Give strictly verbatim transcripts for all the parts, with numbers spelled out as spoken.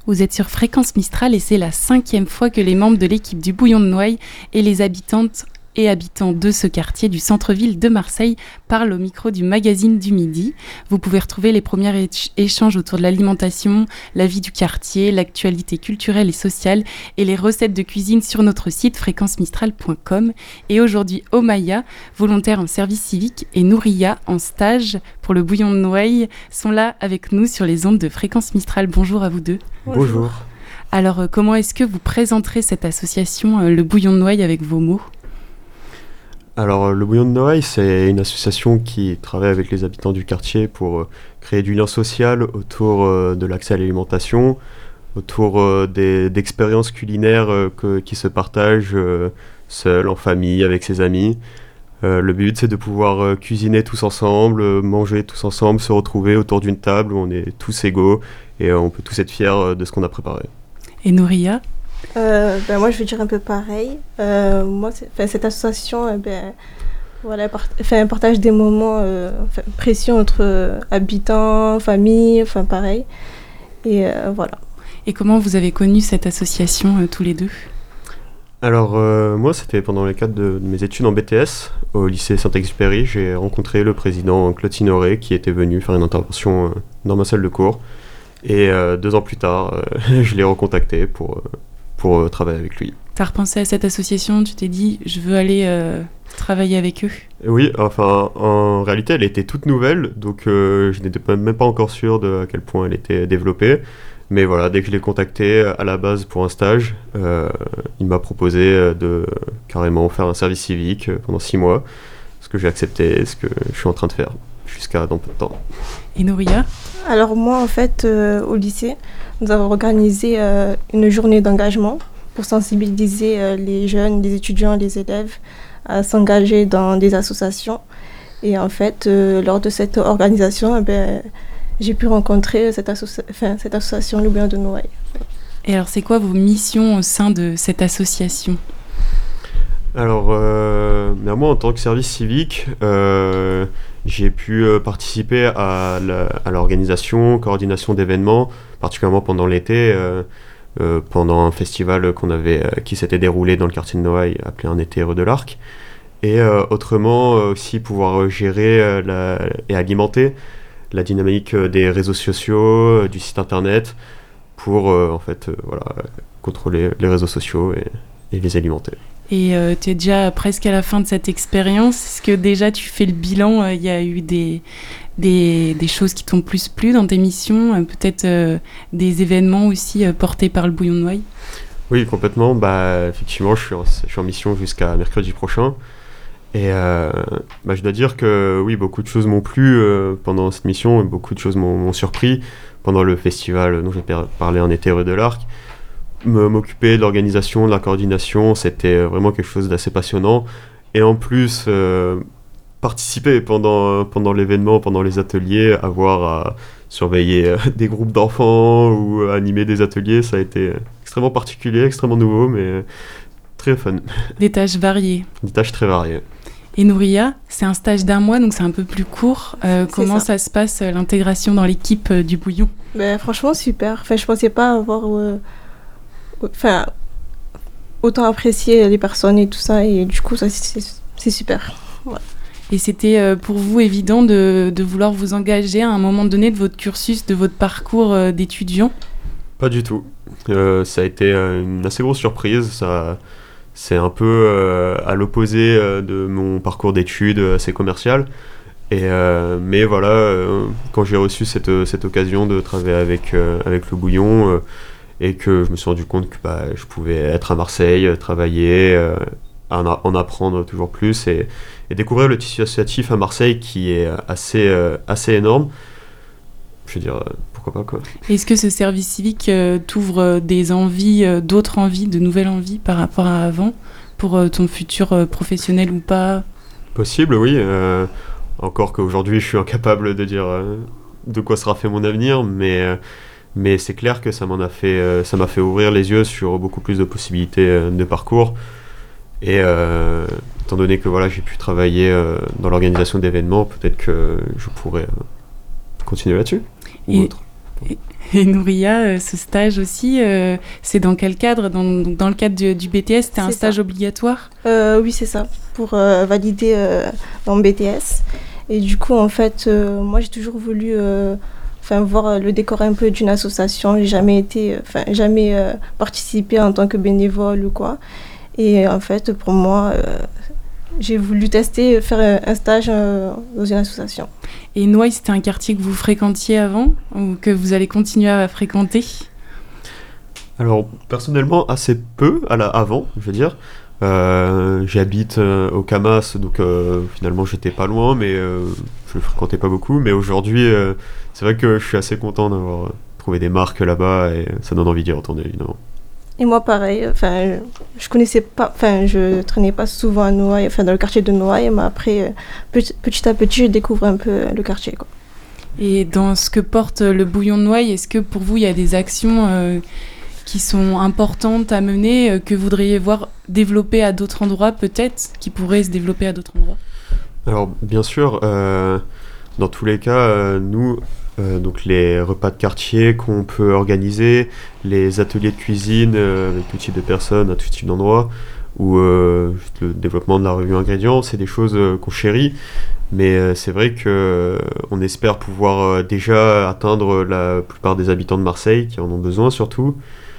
Vous êtes sur Fréquence Mistral et c'est la cinquième fois que les membres de l'équipe du Bouillon de Noailles et les habitantes et habitants de ce quartier du centre-ville de Marseille parlent au micro du magazine du Midi. Vous pouvez retrouver les premiers éch- échanges autour de l'alimentation, la vie du quartier, l'actualité culturelle et sociale et les recettes de cuisine sur notre site fréquence mistral point com. Et aujourd'hui, Omaya, volontaire en service civique, et Nouria, en stage pour le Bouillon de Noailles, sont là avec nous sur les ondes de Fréquence Mistral. Bonjour à vous deux. Bonjour. Alors, euh, comment est-ce que vous présenterez cette association, euh, le Bouillon de Noailles, avec vos mots ? Alors, le Bouillon de Noailles, c'est une association qui travaille avec les habitants du quartier pour euh, créer du lien social autour euh, de l'accès à l'alimentation, autour euh, des, d'expériences culinaires euh, que, qui se partagent euh, seul, en famille, avec ses amis. Euh, le but, c'est de pouvoir euh, cuisiner tous ensemble, euh, manger tous ensemble, se retrouver autour d'une table où on est tous égaux et euh, on peut tous être fiers euh, de ce qu'on a préparé. Et Nouria ? Euh, ben moi, je vais dire un peu pareil. Euh, moi, c'est, cette association, euh, ben, voilà, part, fait un partage des moments euh, précieux entre euh, habitants, famille, enfin pareil. Et euh, voilà. Et comment vous avez connu cette association euh, tous les deux ? Alors, euh, moi, c'était pendant le cadre de, de mes études en B T S au lycée Saint-Exupéry. J'ai rencontré le président Claude Signoret qui était venu faire une intervention euh, dans ma salle de cours. Et euh, deux ans plus tard, euh, je l'ai recontacté pour... Euh, pour euh, travailler avec lui. T'as repensé à cette association, tu t'es dit je veux aller euh, travailler avec eux ? Oui, enfin en réalité elle était toute nouvelle, donc euh, je n'étais même pas encore sûr de à quel point elle était développée. Mais voilà, dès que je l'ai contacté à la base pour un stage, euh, il m'a proposé de carrément faire un service civique pendant six mois, ce que j'ai accepté, ce que je suis en train de faire jusqu'à dans peu de temps. Et Nouria ? Alors moi, en fait, euh, au lycée, nous avons organisé euh, une journée d'engagement pour sensibiliser euh, les jeunes, les étudiants, les élèves à s'engager dans des associations. Et en fait, euh, lors de cette organisation, eh ben, j'ai pu rencontrer cette, associa- enfin, cette association Le Bouillon de Noailles. Et alors, c'est quoi vos missions au sein de cette association ? Alors, euh, moi, en tant que service civique, euh, j'ai pu euh, participer à, la, à l'organisation, coordination d'événements, particulièrement pendant l'été, euh, euh, pendant un festival qu'on avait, euh, qui s'était déroulé dans le quartier de Noailles, appelé Un été heureux de l'Arc. Et euh, autrement, euh, aussi pouvoir gérer euh, la, et alimenter la dynamique euh, des réseaux sociaux, euh, du site internet, pour euh, en fait, euh, voilà, contrôler les réseaux sociaux et, et les alimenter. Et euh, tu es déjà presque à la fin de cette expérience. Est-ce que déjà tu fais le bilan ? Il euh, y a eu des, des, des choses qui t'ont plus plu dans tes missions, euh, peut-être euh, des événements aussi euh, portés par le Bouillon de Noailles ? Oui, complètement. Bah, effectivement, je suis en, je suis en mission jusqu'à mercredi prochain. Et euh, bah, je dois dire que oui, beaucoup de choses m'ont plu euh, pendant cette mission, et beaucoup de choses m'ont, m'ont surpris pendant le festival dont j'ai parlé Un été heureux de l'Arc. M'occuper de l'organisation, de la coordination, c'était vraiment quelque chose d'assez passionnant. Et en plus, euh, participer pendant, pendant l'événement, pendant les ateliers, avoir à surveiller euh, des groupes d'enfants ou animer des ateliers, ça a été extrêmement particulier, extrêmement nouveau, mais très fun. Des tâches variées. Des tâches très variées. Et Nouria, c'est un stage d'un mois, donc c'est un peu plus court. Euh, comment ça. ça se passe, l'intégration dans l'équipe euh, du Bouillon ? Ben, franchement, super. Enfin, je ne pensais pas avoir... Euh... Enfin, autant apprécier les personnes et tout ça, et du coup, ça, c'est, c'est super. Ouais. Et c'était euh, pour vous évident de, de vouloir vous engager à un moment donné de votre cursus, de votre parcours euh, d'étudiant ? Pas du tout. Euh, ça a été une assez grosse surprise. Ça, c'est un peu euh, à l'opposé euh, de mon parcours d'études assez commercial. Et, euh, mais voilà, euh, quand j'ai reçu cette, cette occasion de travailler avec, euh, avec le Bouillon, euh, et que je me suis rendu compte que bah, je pouvais être à Marseille, travailler, euh, en, a, en apprendre toujours plus et, et découvrir le tissu associatif à Marseille qui est assez, euh, assez énorme. Je veux dire, euh, pourquoi pas quoi. Est-ce que ce service civique euh, t'ouvre des envies, euh, d'autres envies, de nouvelles envies par rapport à avant, pour euh, ton futur euh, professionnel ou pas ? Possible, oui. Euh, encore qu'aujourd'hui, je suis incapable de dire euh, de quoi sera fait mon avenir, mais... Euh, Mais c'est clair que ça m'en a fait, euh, ça m'a fait ouvrir les yeux sur beaucoup plus de possibilités euh, de parcours. Et euh, étant donné que voilà, j'ai pu travailler euh, dans l'organisation d'événements, peut-être que je pourrais euh, continuer là-dessus. Ou et, autre. Et, Et Nouria, euh, ce stage aussi, euh, c'est dans quel cadre? dans, dans le cadre du, du B T S, c'était un C'est stage ça. obligatoire? Euh, oui, c'est ça, pour euh, valider euh, dans B T S. Et du coup, en fait, euh, moi, j'ai toujours voulu euh, voir le décor un peu d'une association. J'ai jamais été, enfin, jamais euh, participé en tant que bénévole ou quoi. Et en fait, pour moi, euh, j'ai voulu tester, faire un stage euh, dans une association. Et Noailles, c'était un quartier que vous fréquentiez avant ou que vous allez continuer à fréquenter? Alors, personnellement, assez peu à la, avant, je veux dire. Euh, j'habite euh, au Camas, donc euh, finalement, j'étais pas loin, mais euh, je le fréquentais pas beaucoup. Mais aujourd'hui, euh, c'est vrai que je suis assez content d'avoir trouvé des marques là-bas et ça donne envie d'y retourner, évidemment. Et moi, pareil, enfin, je connaissais pas, enfin, je traînais pas souvent à Noailles, enfin, dans le quartier de Noailles, mais après, petit, petit à petit, je découvre un peu le quartier, quoi. Et dans ce que porte le bouillon de Noailles, est-ce que pour vous, il y a des actions euh, qui sont importantes à mener, euh, que vous voudriez voir développer à d'autres endroits, peut-être, qui pourraient se développer à d'autres endroits? Alors, bien sûr, euh, dans tous les cas, euh, nous, euh, donc les repas de quartier qu'on peut organiser, les ateliers de cuisine euh, avec tout type de personnes, à tout type d'endroits, ou euh, juste le développement de la revue ingrédients, c'est des choses euh, qu'on chérit. Mais euh, c'est vrai qu'on euh, espère pouvoir euh, déjà atteindre la plupart des habitants de Marseille, qui en ont besoin surtout.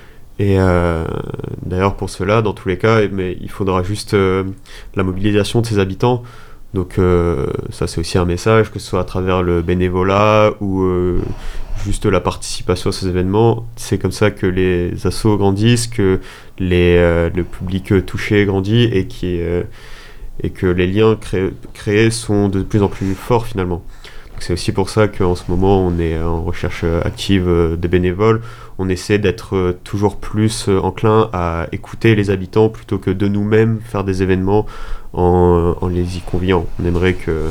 Et euh, d'ailleurs, pour cela, dans tous les cas, mais il faudra juste euh, la mobilisation de ces habitants. Donc euh, ça, c'est aussi un message, que ce soit à travers le bénévolat ou euh, juste la participation à ces événements. C'est comme ça que les assos grandissent, que les, euh, le public touché grandit et, qui, euh, et que les liens créés, créés sont de plus en plus forts finalement. Donc c'est aussi pour ça qu'en ce moment, on est en recherche active de bénévoles. On essaie d'être toujours plus enclin à écouter les habitants plutôt que de nous-mêmes faire des événements en, en les y conviant. On aimerait, que,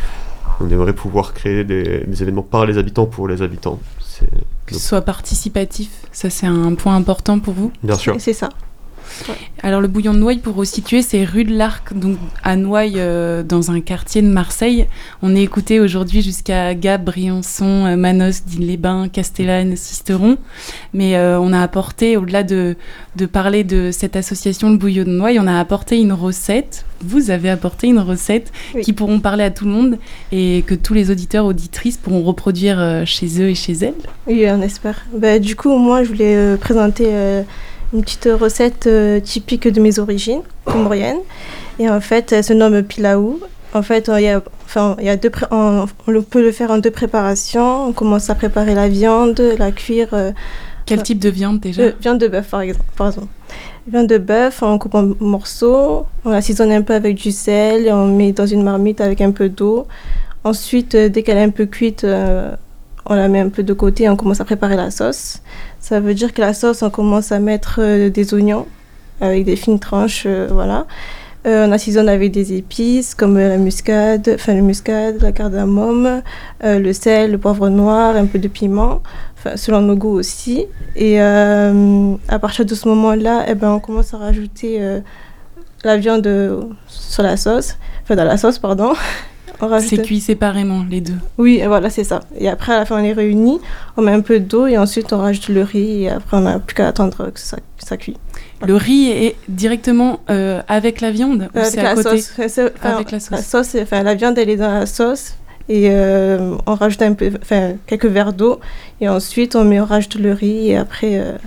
on aimerait pouvoir créer des, des événements par les habitants pour les habitants. C'est... Que ce soit participatif, ça c'est un point important pour vous? Bien sûr. C'est ça. Ouais. Alors le bouillon de Noailles, pour resituer, c'est rue de l'Arc, donc à Noailles, euh, dans un quartier de Marseille. On est écouté aujourd'hui jusqu'à Gap, Briançon, euh, Manos, Digne-les-Bains, Castellane, Sisteron. Mais euh, on a apporté, au-delà de, de parler de cette association le bouillon de Noailles, on a apporté une recette. Vous avez apporté une recette oui. qui pourront parler à tout le monde et que tous les auditeurs, auditrices pourront reproduire euh, chez eux et chez elles. Oui, on espère. Bah, du coup, moi, je voulais euh, présenter... Euh une petite recette euh, typique de mes origines, comoriennes. Et en fait, elle se nomme pilaou. En fait, il y a, enfin, il y a deux pré- on, on peut le faire en deux préparations. On commence à préparer la viande, la cuire. Euh, Quel euh, type de viande déjà? euh, Viande de bœuf, par exemple. Pardon. Viande de bœuf, on coupe en morceaux, on assaisonne un peu avec du sel, et on met dans une marmite avec un peu d'eau. Ensuite, euh, dès qu'elle est un peu cuite, euh, on la met un peu de côté et on commence à préparer la sauce. Ça veut dire que la sauce, on commence à mettre euh, des oignons avec des fines tranches, euh, voilà. Euh, on assaisonne avec des épices comme euh, la muscade, enfin le muscade, la cardamome, euh, le sel, le poivre noir, un peu de piment, selon nos goûts aussi. Et euh, à partir de ce moment-là, eh ben, on commence à rajouter euh, la viande sur la sauce, enfin dans la sauce, pardon. Rajoute... C'est cuit séparément, les deux. Oui, voilà, c'est ça. Et après, à la fin, on les réunit, on met un peu d'eau et ensuite, on rajoute le riz et après, on n'a plus qu'à attendre que ça, que ça cuit. Le riz est directement euh, avec la viande ou avec c'est la à côté? Sauce. C'est, enfin, avec la sauce. La sauce, enfin, la viande, elle est dans la sauce et euh, on rajoute un peu, enfin, quelques verres d'eau et ensuite, on, met, on rajoute le riz et après, euh,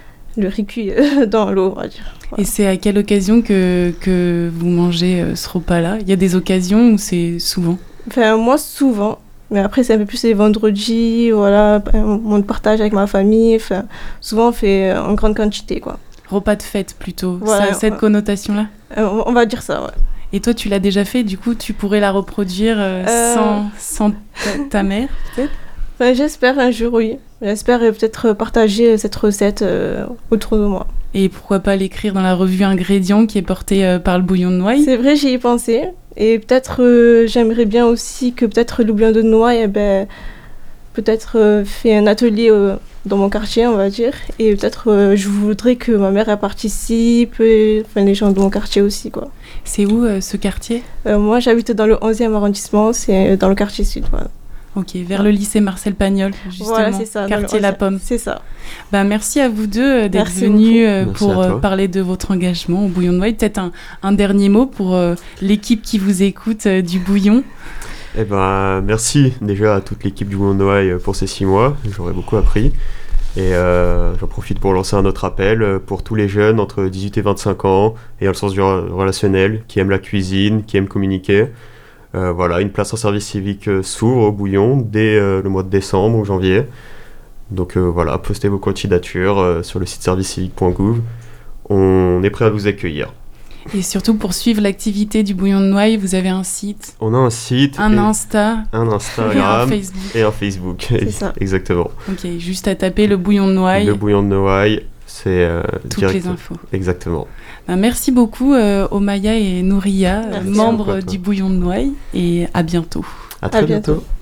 le riz cuit euh, dans l'eau, on va dire. Voilà. Et c'est à quelle occasion que, que vous mangez euh, ce repas-là? Il y a des occasions ou c'est souvent? Enfin, moi, souvent. Mais après, c'est un peu plus les vendredis, voilà, on partage avec ma famille. Enfin, souvent, on fait en grande quantité, quoi. Repas de fête, plutôt. Voilà, ça a cette ouais. connotation-là? euh, On va dire ça, ouais. Et toi, tu l'as déjà fait, du coup, tu pourrais la reproduire euh, euh... sans, sans ta, ta mère, peut-être? Enfin, j'espère un jour, oui. J'espère peut-être partager cette recette euh, autour de moi. Et pourquoi pas l'écrire dans la revue Ingrédients qui est portée euh, par le bouillon de Noailles? C'est vrai, j'y ai pensé. Et peut-être, euh, j'aimerais bien aussi que peut-être le bouillon de Noailles, eh ben, peut-être euh, fait un atelier euh, dans mon quartier, on va dire. Et peut-être, euh, je voudrais que ma mère elle participe, et, enfin, les gens de mon quartier aussi, quoi. C'est où, euh, ce quartier? euh, Moi, j'habite dans le onzième arrondissement, c'est dans le quartier sud, voilà. Ok, vers le lycée Marcel Pagnol, justement, Voilà, c'est ça, quartier La Pomme. C'est ça. Bah, merci à vous deux d'être Merci venus euh, Merci pour à euh, toi. parler de votre engagement au Bouillon de Noailles. Peut-être un, un dernier mot pour euh, l'équipe qui vous écoute euh, du Bouillon. Eh ben, merci déjà à toute l'équipe du Bouillon de Noailles pour ces six mois. J'aurais beaucoup appris. Et euh, j'en profite pour lancer un autre appel pour tous les jeunes entre dix-huit et vingt-cinq ans, ayant le sens du relationnel, qui aiment la cuisine, qui aiment communiquer. Euh, voilà, une place en service civique euh, s'ouvre au Bouillon dès euh, le mois de décembre ou janvier. Donc euh, voilà, postez vos candidatures euh, sur le site service civique point gouv. On est prêt à vous accueillir. Et surtout, pour suivre l'activité du Bouillon de Noailles, vous avez un site, On a un site, un et Insta un et un Instagram Facebook. et un Facebook. C'est ça. Exactement. Ok, juste à taper le Bouillon de Noailles, Le Bouillon de Noailles, c'est euh, toutes direct- les infos. Exactement. Bah, merci beaucoup euh, Omaya et Nouria, Merci. membres Beaucoup à toi. du Bouillon de Noailles, et à bientôt. À très bientôt. bientôt.